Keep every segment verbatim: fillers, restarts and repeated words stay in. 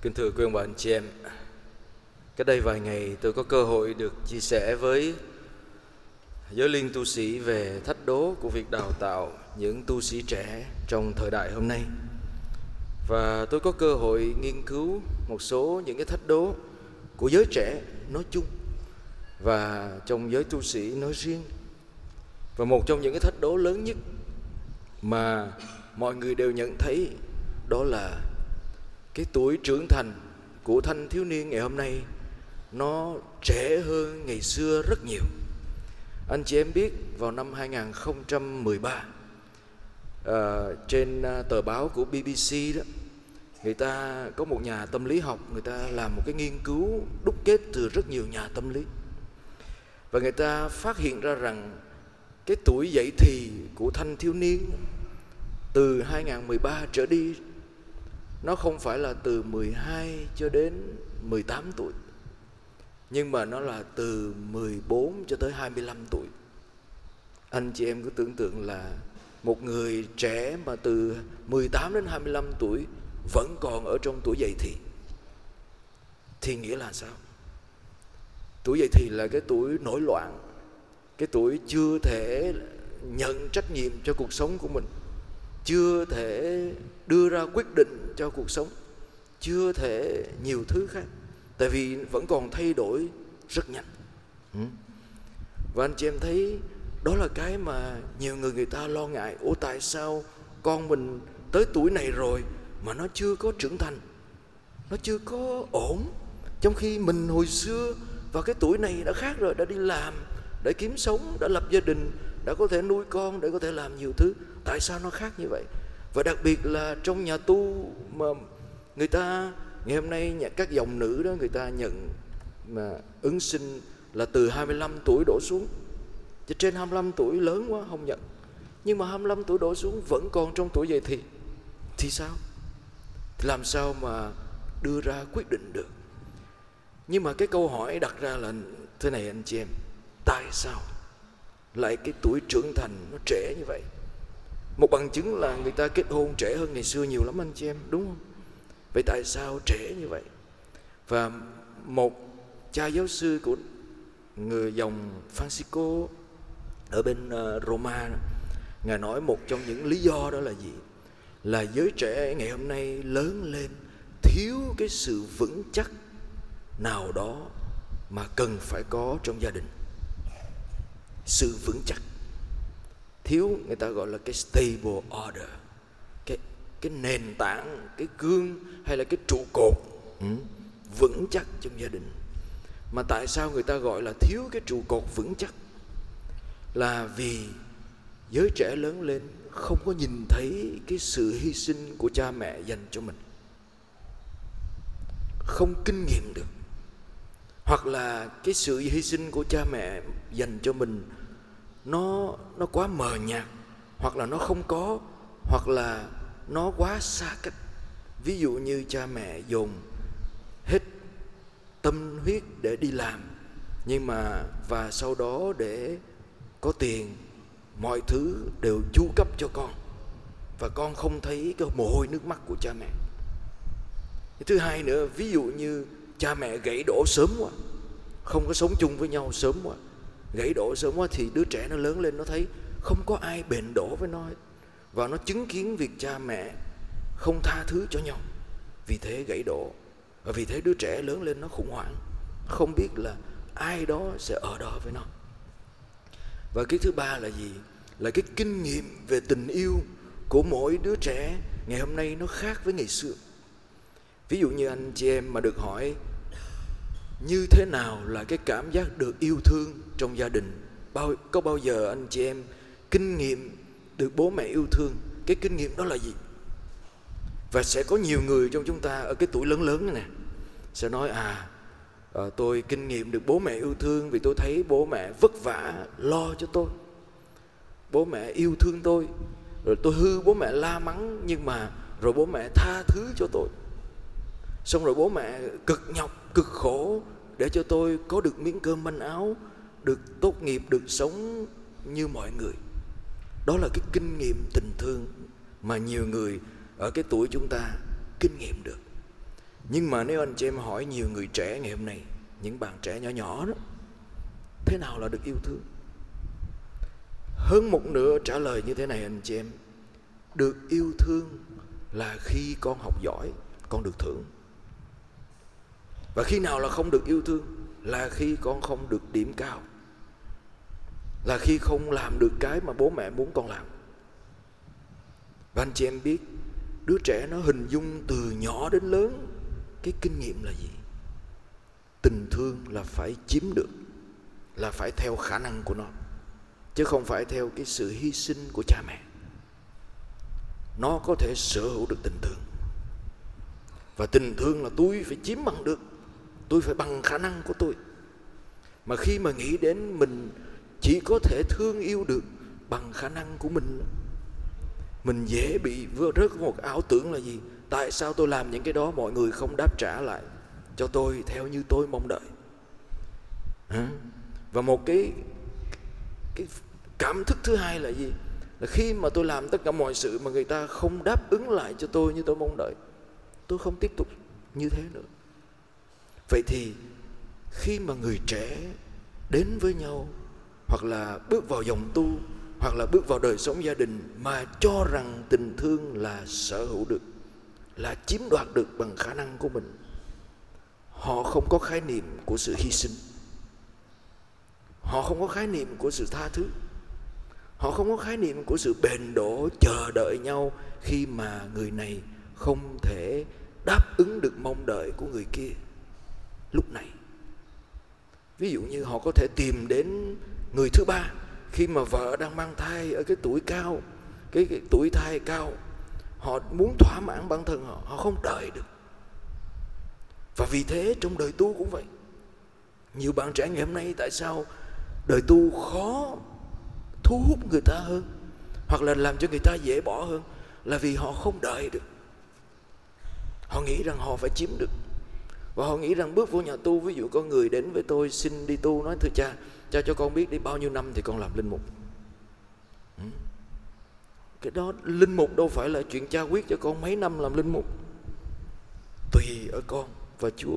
Kính thưa quý ông bà anh chị em, cách đây vài ngày tôi có cơ hội được chia sẻ với giới liên tu sĩ về thách đố của việc đào tạo những tu sĩ trẻ trong thời đại hôm nay. Và tôi có cơ hội nghiên cứu một số những cái thách đố của giới trẻ nói chung và trong giới tu sĩ nói riêng. Và một trong những cái thách đố lớn nhất mà mọi người đều nhận thấy đó là cái tuổi trưởng thành của thanh thiếu niên ngày hôm nay nó trẻ hơn ngày xưa rất nhiều. Anh chị em biết vào năm hai không một ba, à, trên tờ báo của bê bê xê đó, người ta có một nhà tâm lý học, người ta làm một cái nghiên cứu đúc kết từ rất nhiều nhà tâm lý. Và người ta phát hiện ra rằng cái tuổi dậy thì của thanh thiếu niên từ hai không một ba trở đi, nó không phải là từ mười hai cho đến mười tám tuổi, nhưng mà nó là từ mười bốn cho tới hai mươi lăm tuổi. Anh chị em cứ tưởng tượng là một người trẻ mà từ mười tám đến hai mươi lăm tuổi vẫn còn ở trong tuổi dậy thì, thì nghĩa là sao? Tuổi dậy thì là cái tuổi nổi loạn, cái tuổi chưa thể nhận trách nhiệm cho cuộc sống của mình, chưa thể đưa ra quyết định cho cuộc sống, chưa thể nhiều thứ khác, tại vì vẫn còn thay đổi rất nhanh. Và anh chị em thấy đó là cái mà nhiều người người ta lo ngại. Ủa tại sao con mình tới tuổi này rồi mà nó chưa có trưởng thành, nó chưa có ổn, trong khi mình hồi xưa vào cái tuổi này đã khác rồi, đã đi làm, đã kiếm sống, đã lập gia đình, đã có thể nuôi con, để có thể làm nhiều thứ. Tại sao nó khác như vậy? Và đặc biệt là trong nhà tu mà người ta ngày hôm nay các dòng nữ đó, người ta nhận mà ứng sinh là từ hai mươi lăm tuổi đổ xuống. Chứ trên hai mươi lăm tuổi lớn quá không nhận, nhưng mà hai mươi lăm tuổi đổ xuống vẫn còn trong tuổi dậy thì thì sao? Thì làm sao mà đưa ra quyết định được? Nhưng mà cái câu hỏi đặt ra là thế này anh chị em, tại sao lại cái tuổi trưởng thành nó trẻ như vậy? Một bằng chứng là người ta kết hôn trễ hơn ngày xưa nhiều lắm anh chị em, đúng không? Vậy tại sao trễ như vậy? Và một cha giáo sư của người dòng Francisco ở bên Roma, ngài nói một trong những lý do đó là gì? Là giới trẻ ngày hôm nay lớn lên thiếu cái sự vững chắc nào đó mà cần phải có trong gia đình. Sự vững chắc thiếu, người ta gọi là cái stable order, cái, cái nền tảng, cái gương hay là cái trụ cột ừ, vững chắc trong gia đình. Mà tại sao người ta gọi là thiếu cái trụ cột vững chắc? Là vì giới trẻ lớn lên không có nhìn thấy cái sự hy sinh của cha mẹ dành cho mình, không kinh nghiệm được, hoặc là cái sự hy sinh của cha mẹ dành cho mình nó nó quá mờ nhạt, hoặc là nó không có, hoặc là nó quá xa cách. Ví dụ như cha mẹ dồn hết tâm huyết để đi làm, nhưng mà và sau đó để có tiền, mọi thứ đều chu cấp cho con, và con không thấy cái mồ hôi nước mắt của cha mẹ. Thứ hai nữa, ví dụ như cha mẹ gãy đổ sớm quá, không có sống chung với nhau sớm quá, gãy đổ sớm quá, thì đứa trẻ nó lớn lên nó thấy không có ai bền đổ với nó hết, và nó chứng kiến việc cha mẹ không tha thứ cho nhau, vì thế gãy đổ. Và vì thế đứa trẻ lớn lên nó khủng hoảng, không biết là ai đó sẽ ở đó với nó. Và cái thứ ba là gì? Là cái kinh nghiệm về tình yêu của mỗi đứa trẻ ngày hôm nay nó khác với ngày xưa. Ví dụ như anh chị em mà được hỏi như thế nào là cái cảm giác được yêu thương trong gia đình, bao, có bao giờ anh chị em kinh nghiệm được bố mẹ yêu thương? Cái kinh nghiệm đó là gì? Và sẽ có nhiều người trong chúng ta ở cái tuổi lớn lớn này nè sẽ nói à, à tôi kinh nghiệm được bố mẹ yêu thương vì tôi thấy bố mẹ vất vả lo cho tôi, bố mẹ yêu thương tôi, rồi tôi hư bố mẹ la mắng, nhưng mà rồi bố mẹ tha thứ cho tôi, xong rồi bố mẹ cực nhọc cực khổ để cho tôi có được miếng cơm manh áo, được tốt nghiệp, được sống như mọi người. Đó là cái kinh nghiệm tình thương mà nhiều người ở cái tuổi chúng ta kinh nghiệm được. Nhưng mà nếu anh chị em hỏi nhiều người trẻ ngày hôm nay, những bạn trẻ nhỏ nhỏ đó, thế nào là được yêu thương? Hơn một nửa trả lời như thế này anh chị em: được yêu thương là khi con học giỏi, con được thưởng. Và khi nào là không được yêu thương? Là khi con không được điểm cao, là khi không làm được cái mà bố mẹ muốn con làm. Và anh chị em biết, đứa trẻ nó hình dung từ nhỏ đến lớn cái kinh nghiệm là gì? Tình thương là phải chiếm được, là phải theo khả năng của nó, chứ không phải theo cái sự hy sinh của cha mẹ. Nó có thể sở hữu được tình thương. Và tình thương là tôi phải chiếm bằng được, tôi phải bằng khả năng của tôi. Mà khi mà nghĩ đến mình chỉ có thể thương yêu được bằng khả năng của mình, mình dễ bị rớt một ảo tưởng là gì? Tại sao tôi làm những cái đó mọi người không đáp trả lại cho tôi theo như tôi mong đợi? Hả? Và một cái, cái cảm thức thứ hai là gì? Là khi mà tôi làm tất cả mọi sự mà người ta không đáp ứng lại cho tôi như tôi mong đợi, tôi không tiếp tục như thế nữa. Vậy thì khi mà người trẻ đến với nhau, hoặc là bước vào dòng tu, hoặc là bước vào đời sống gia đình mà cho rằng tình thương là sở hữu được, là chiếm đoạt được bằng khả năng của mình, họ không có khái niệm của sự hy sinh, họ không có khái niệm của sự tha thứ, họ không có khái niệm của sự bền đổ chờ đợi nhau khi mà người này không thể đáp ứng được mong đợi của người kia lúc này. Ví dụ như họ có thể tìm đến người thứ ba khi mà vợ đang mang thai ở cái tuổi cao, cái, cái tuổi thai cao. Họ muốn thỏa mãn bản thân họ, họ không đợi được. Và vì thế trong đời tu cũng vậy. Nhiều bạn trẻ ngày hôm nay tại sao đời tu khó thu hút người ta hơn, hoặc là làm cho người ta dễ bỏ hơn? Là vì họ không đợi được. Họ nghĩ rằng họ phải chiếm được. Và họ nghĩ rằng bước vô nhà tu, ví dụ có người đến với tôi xin đi tu, nói thưa cha, cha cho con biết đi bao nhiêu năm thì con làm linh mục. ừ. Cái đó linh mục đâu phải là chuyện cha quyết cho con mấy năm làm linh mục. Tùy ở con và Chúa.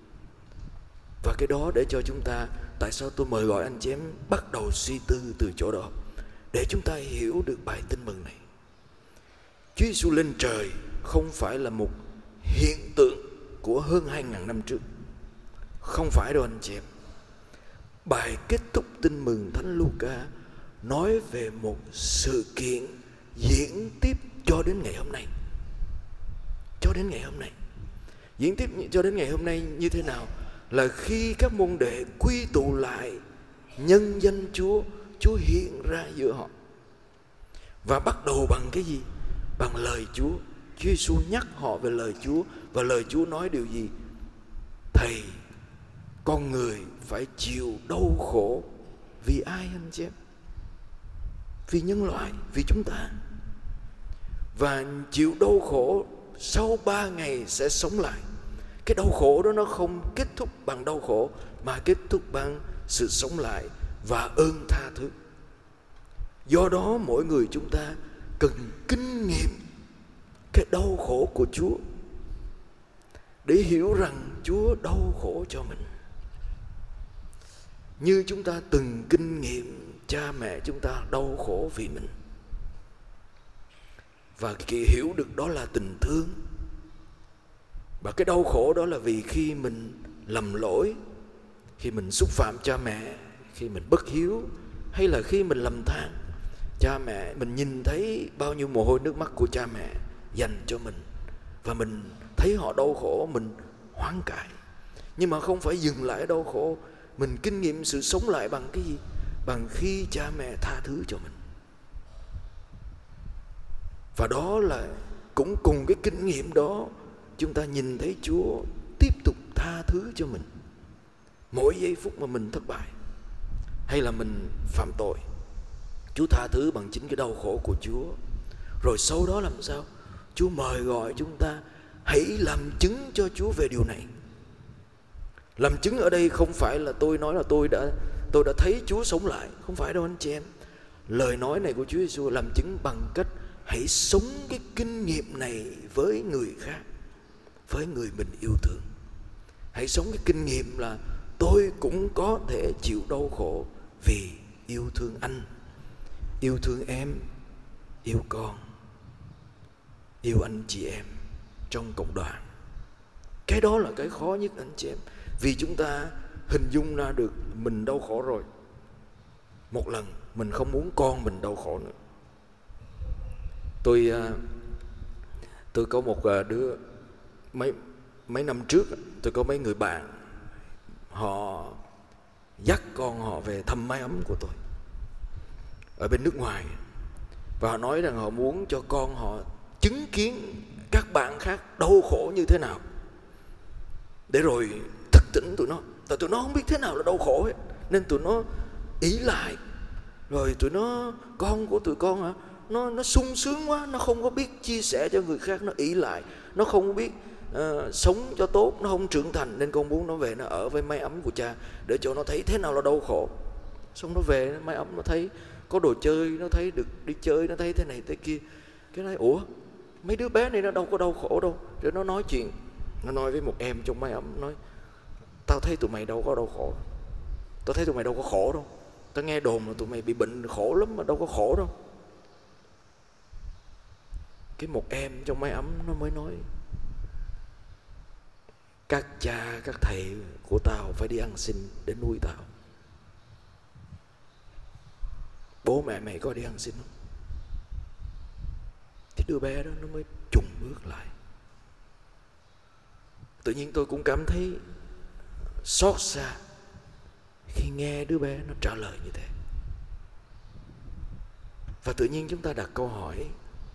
Và cái đó để cho chúng ta, tại sao tôi mời gọi anh chị em bắt đầu suy tư từ chỗ đó, để chúng ta hiểu được bài tin mừng này. Chúa Giêsu lên trời không phải là một hiện tượng của hơn hai ngàn năm trước. Không phải đâu anh chị em. Bài kết thúc tin mừng Thánh Luca nói về một sự kiện diễn tiếp cho đến ngày hôm nay. Cho đến ngày hôm nay. Diễn tiếp cho đến ngày hôm nay như thế nào? Là khi các môn đệ quy tụ lại nhân danh Chúa, Chúa hiện ra giữa họ. Và bắt đầu bằng cái gì? Bằng lời Chúa. Chúa Giêsu nhắc họ về lời Chúa. Và lời Chúa nói điều gì? Thầy, con người phải chịu đau khổ. Vì ai anh chị em? Vì nhân loại, vì chúng ta. Và chịu đau khổ, sau ba ngày sẽ sống lại. Cái đau khổ đó nó không kết thúc bằng đau khổ, mà kết thúc bằng sự sống lại và ơn tha thứ. Do đó mỗi người chúng ta cần kinh nghiệm cái đau khổ của Chúa, để hiểu rằng Chúa đau khổ cho mình, như chúng ta từng kinh nghiệm cha mẹ chúng ta đau khổ vì mình. Và kỳ hiểu được đó là tình thương. Và cái đau khổ đó là vì khi mình lầm lỗi, khi mình xúc phạm cha mẹ, khi mình bất hiếu, hay là khi mình lầm than, cha mẹ, mình nhìn thấy bao nhiêu mồ hôi nước mắt của cha mẹ dành cho mình, và mình thấy họ đau khổ, mình hoán cải. Nhưng mà không phải dừng lại đau khổ, mình kinh nghiệm sự sống lại bằng cái gì? Bằng khi cha mẹ tha thứ cho mình. Và đó là cũng cùng cái kinh nghiệm đó, chúng ta nhìn thấy Chúa tiếp tục tha thứ cho mình. Mỗi giây phút mà mình thất bại hay là mình phạm tội, Chúa tha thứ bằng chính cái đau khổ của Chúa. Rồi sau đó làm sao? Chúa mời gọi chúng ta hãy làm chứng cho Chúa về điều này. Làm chứng ở đây không phải là tôi nói là tôi đã tôi đã thấy Chúa sống lại, không phải đâu anh chị em. Lời nói này của Chúa Giêsu làm chứng bằng cách hãy sống cái kinh nghiệm này với người khác. với người mình yêu thương. Hãy sống cái kinh nghiệm là tôi cũng có thể chịu đau khổ vì yêu thương anh, yêu thương em, yêu con, yêu anh chị em trong cộng đoàn. Cái đó là cái khó nhất anh chị em. Vì chúng ta hình dung ra được mình đau khổ rồi, một lần mình không muốn con mình đau khổ nữa. Tôi tôi có một đứa, mấy mấy năm trước tôi có mấy người bạn, họ dắt con họ về thăm mái ấm của tôi ở bên nước ngoài, và họ nói rằng họ muốn cho con họ chứng kiến các bạn khác đau khổ như thế nào, để rồi thức tỉnh tụi nó. Tại tụi nó không biết thế nào là đau khổ ấy, nên tụi nó ỷ lại, rồi tụi nó, con của tụi con hả, nó nó sung sướng quá, nó không có biết chia sẻ cho người khác, nó ỷ lại, nó không có biết uh, sống cho tốt, nó không trưởng thành, nên con muốn nó về nó ở với mái ấm của cha để cho nó thấy thế nào là đau khổ. Xong nó về mái ấm, nó thấy có đồ chơi, nó thấy được đi chơi, nó thấy thế này thế kia. Cái nói ủa, mấy đứa bé này nó đâu có đau khổ đâu. Để nó nói chuyện, nó nói với một em trong mái ấm, nói tao thấy tụi mày đâu có đau khổ, tao thấy tụi mày đâu có khổ đâu, tao nghe đồn là tụi mày bị bệnh khổ lắm mà đâu có khổ đâu. Cái một em trong mái ấm nó mới nói, các cha các thầy của tao phải đi ăn xin để nuôi tao, bố mẹ mày có đi ăn xin không? Thì đứa bé đó nó mới chùng bước lại. Tự nhiên tôi cũng cảm thấy xót xa khi nghe đứa bé nó trả lời như thế. Và tự nhiên chúng ta đặt câu hỏi,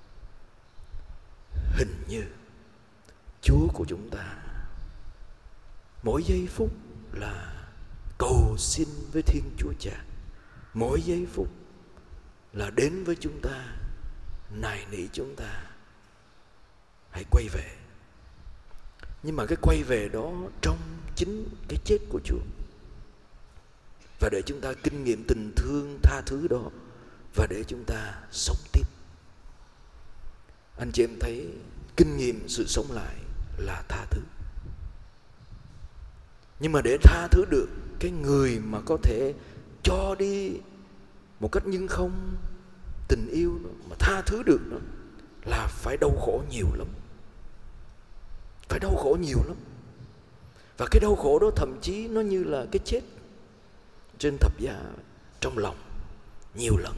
hình như Chúa của chúng ta mỗi giây phút là cầu xin với Thiên Chúa Cha, mỗi giây phút là đến với chúng ta, nài nỉ chúng ta hãy quay về. Nhưng mà cái quay về đó trong chính cái chết của Chúa, và để chúng ta kinh nghiệm tình thương tha thứ đó, và để chúng ta sống tiếp. Anh chị em thấy kinh nghiệm sự sống lại là tha thứ. Nhưng mà để tha thứ được, cái người mà có thể cho đi một cách nhưng không tình yêu đó, mà tha thứ được đó, là phải đau khổ nhiều lắm. Phải đau khổ nhiều lắm. Và cái đau khổ đó thậm chí nó như là cái chết trên thập giá trong lòng nhiều lần.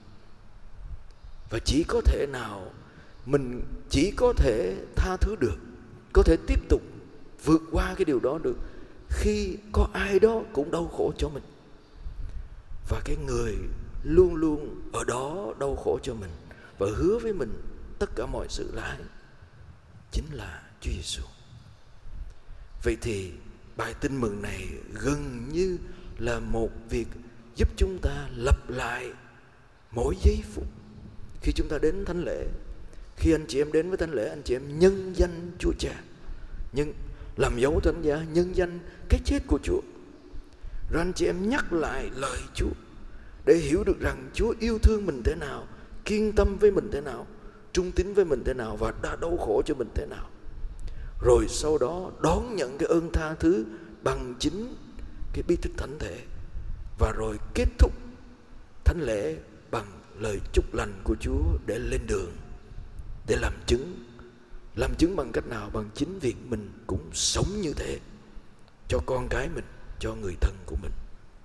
Và chỉ có thể nào mình chỉ có thể tha thứ được, có thể tiếp tục vượt qua cái điều đó được, khi có ai đó cũng đau khổ cho mình. Và cái người luôn luôn ở đó đau khổ cho mình và hứa với mình tất cả mọi sự là ai? Chính là Chúa Giêsu. Vậy thì bài tin mừng này gần như là một việc giúp chúng ta lặp lại mỗi giây phút khi chúng ta đến thánh lễ. Khi anh chị em đến với thánh lễ, anh chị em nhân danh Chúa Cha, nhưng làm dấu thánh giá, nhân danh cái chết của Chúa. Rồi anh chị em nhắc lại lời Chúa để hiểu được rằng Chúa yêu thương mình thế nào, kiên tâm với mình thế nào, trung tín với mình thế nào, và đã đau khổ cho mình thế nào. Rồi sau đó đón nhận cái ơn tha thứ bằng chính cái bí tích thánh thể. Và rồi kết thúc thánh lễ bằng lời chúc lành của Chúa để lên đường, để làm chứng. Làm chứng bằng cách nào? Bằng chính việc mình cũng sống như thế cho con cái mình, cho người thân của mình.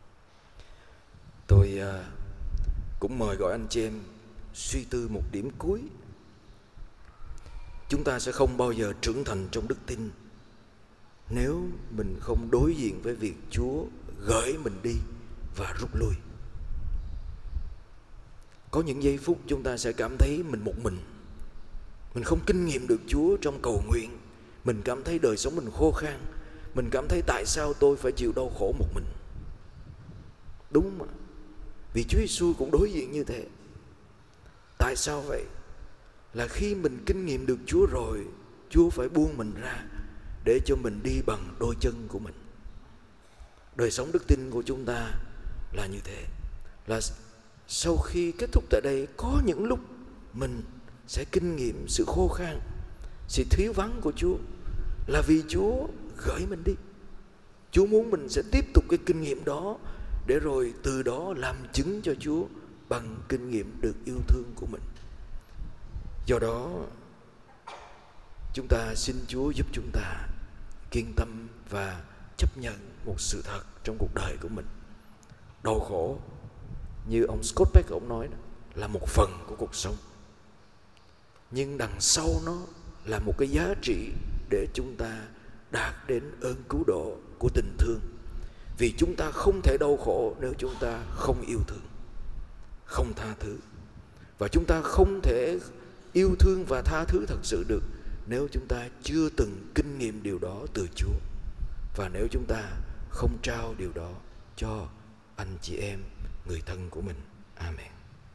Tôi uh, cũng mời gọi anh chị em suy tư một điểm cuối. Chúng ta sẽ không bao giờ trưởng thành trong đức tin nếu mình không đối diện với việc Chúa gửi mình đi và rút lui. Có những giây phút chúng ta sẽ cảm thấy mình một mình, mình không kinh nghiệm được Chúa trong cầu nguyện, mình cảm thấy đời sống mình khô khan, mình cảm thấy tại sao tôi phải chịu đau khổ một mình. Đúng mà, vì Chúa Giêsu cũng đối diện như thế. Tại sao vậy? Là khi mình kinh nghiệm được Chúa rồi, Chúa phải buông mình ra để cho mình đi bằng đôi chân của mình. Đời sống đức tin của chúng ta là như thế. Là sau khi kết thúc tại đây, có những lúc mình sẽ kinh nghiệm sự khô khan, sự thiếu vắng của Chúa. là vì Chúa gửi mình đi. Chúa muốn mình sẽ tiếp tục cái kinh nghiệm đó, để rồi từ đó làm chứng cho Chúa bằng kinh nghiệm được yêu thương của mình. Do đó chúng ta xin Chúa giúp chúng ta kiên tâm và chấp nhận một sự thật trong cuộc đời của mình. Đau khổ, như ông Scott Peck ông nói, là một phần của cuộc sống, nhưng đằng sau nó là một cái giá trị để chúng ta đạt đến ơn cứu độ của tình thương. Vì chúng ta không thể đau khổ nếu chúng ta không yêu thương, không tha thứ. Và chúng ta không thể yêu thương và tha thứ thật sự được nếu chúng ta chưa từng kinh nghiệm điều đó từ Chúa, và nếu chúng ta không trao điều đó cho anh chị em, người thân của mình. Amen.